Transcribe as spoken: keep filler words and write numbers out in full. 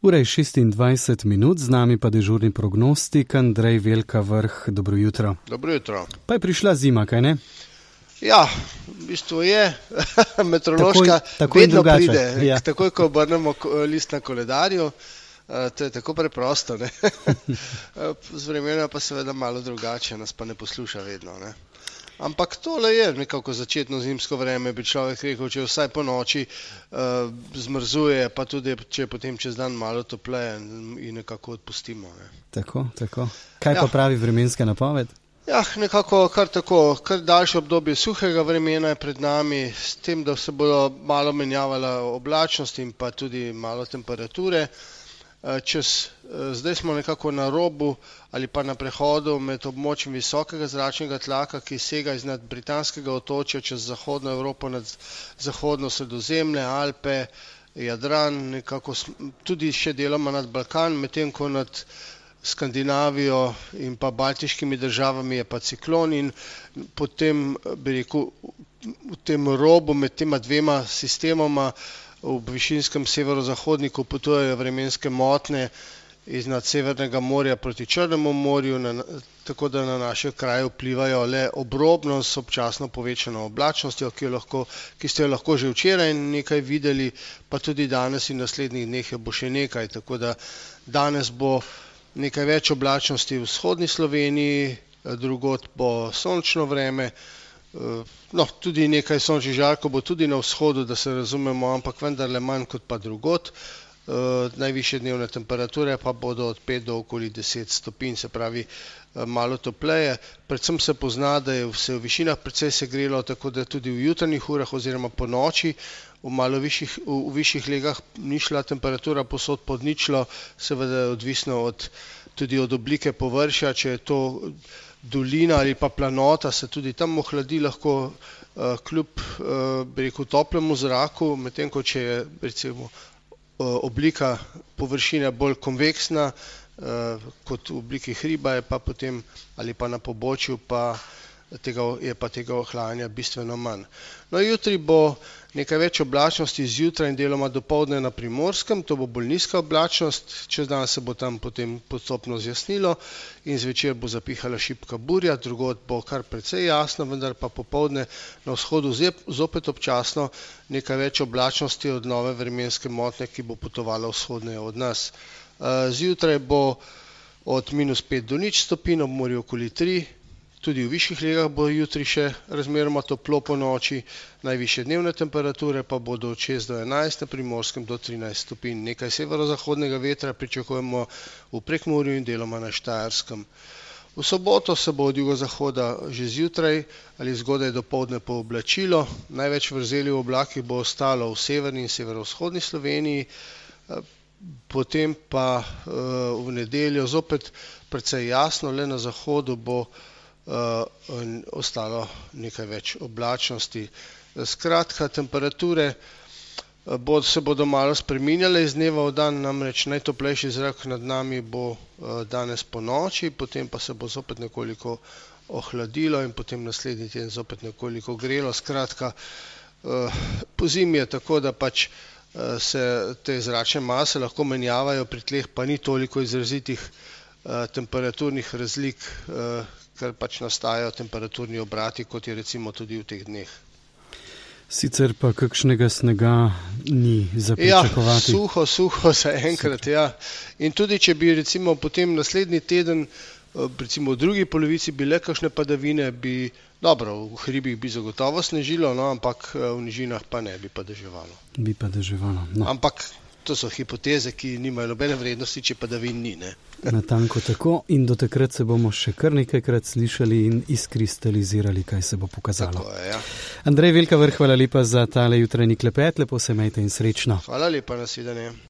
Ura je šestindvajset minut, z nami pa dežurni prognostik Andrej Velka Vrh. Dobro jutro. Dobro jutro. Pa je prišla zima, kaj ne? Ja, v bistvu je meteorološka, vedno pride, ja. Takoj, ko obrnemo list na koledarju, to je tako preprosto, ne? Z vremenom pa seveda malo drugače, nas pa ne posluša vedno, ne? Ampak tole je nekako začetno zimsko vreme, bi človek rekel, če vsaj po noči uh, zmrzuje, pa tudi če potem čez dan malo topleje in nekako odpustimo. Ne. Tako, tako. Kaj ja. Pa pravi vremenska napoved? Ja, nekako kar tako, kar daljše obdobje suhega vremena je pred nami, s tem, da se bodo malo menjavala oblačnost in pa tudi malo temperature. Čez, zdaj smo nekako na robu ali pa na prehodu med območjem visokega zračnega tlaka, ki sega iznad britanskega otočja čez zahodno Evropo, nad zahodno Sredozemlje, Alpe, Jadran, nekako tudi še deloma nad Balkan, medtem ko nad Skandinavijo in pa baltiškimi državami je pa ciklon in potem, bi rekel, v tem robu med tema dvema sistemoma v višinskem severozahodniku potujejo vremenske motnje iznad Severnega morja proti Črnemu morju, na, tako da na naše kraje vplivajo le obrobno s občasno povečano oblačnostjo, ki, lahko, ki ste jo lahko že včeraj nekaj videli, pa tudi danes in naslednjih dneh je bo še nekaj. Tako da danes bo nekaj več oblačnosti v vzhodni Sloveniji, drugod bo sončno vreme. No, tudi nekaj sončnih žarkov bo tudi na vzhodu, da se razumemo, ampak vendarle manj kot pa drugod. Uh, najvišje dnevne temperature pa bodo od pet do okoli deset stopinj, se pravi uh, malo topleje. Predvsem se pozna, da je vse v višinah precej segrelo, tako da tudi v jutranjih urah oziroma po noči v malo višjih, v, v višjih legah ni šla temperatura posod pod ničlo, seveda je odvisno od, tudi od oblike površja, če je to dolina ali pa planota, se tudi tam ohladi lahko uh, kljub uh, bi rekel, toplemu zraku, medtem ko če je recimo uh, oblika površine bolj konveksna, uh, kot v obliki hriba je pa potem ali pa na pobočju pa tega, je pa tega ohlajanja bistveno manj. No, jutri bo nekaj več oblačnosti zjutraj in deloma dopoldne na Primorskem, to bo bolj nizka oblačnost, čez dan se bo tam potem postopno zjasnilo in zvečer bo zapihala šibka burja, drugod bo kar precej jasno, vendar pa popoldne na vzhodu zopet občasno nekaj več oblačnosti od nove vremenske motnje, ki bo potovala vzhodneje od nas. Zjutraj bo od minus pet do nič stopinj, ob morju okoli tri. Tudi v višjih legah bo jutri še razmeroma toplo po noči, najvišje dnevne temperature pa bodo od šest do enajst, na Primorskem do trinajst stopinj. Nekaj severozahodnega vetra pričakujemo v Prekmurju in deloma na Štajerskem. V soboto se bo od jugozahoda že zjutraj ali zgodaj dopoldne pooblačilo, največ vrzeli v oblakih bo ostalo v severni in severovzhodni Sloveniji, potem pa v nedeljo zopet precej jasno, le na zahodu bo Uh, ostalo nekaj več oblačnosti. Skratka, temperature uh, bod, se bodo malo spreminjale iz dneva v dan, namreč najtoplejši zrak nad nami bo uh, danes po noči, potem pa se bo zopet nekoliko ohladilo in potem naslednji teden zopet nekoliko grelo. Skratka, uh, po zimi je tako, da pač uh, se te zračne mase lahko menjavajo, pri tleh pa ni toliko izrazitih uh, temperaturnih razlik, uh, ker pač nastajajo temperaturni obrati, kot je recimo tudi v teh dneh. Sicer pa kakšnega snega ni za pričakovati. Ja, suho, suho za enkrat, ja. In tudi, če bi recimo potem naslednji teden, recimo v drugi polovici bile kakšne padavine, bi, dobro, v hribih bi zagotovo snežilo, no, ampak v nižinah pa ne bi pa deževalo. Bi pa deževalo, no. Ampak to so hipoteze, ki nimajo nobene vrednosti, če padavin ni, ne. Natanko tako in do takrat se bomo še kar nekajkrat slišali in izkristalizirali, kaj se bo pokazalo. Tako je, ja. Andrej Velka Vrh, hvala lepa za tale jutranji klepet, lepo se imejte in srečno. Hvala lepa, nasvidenje.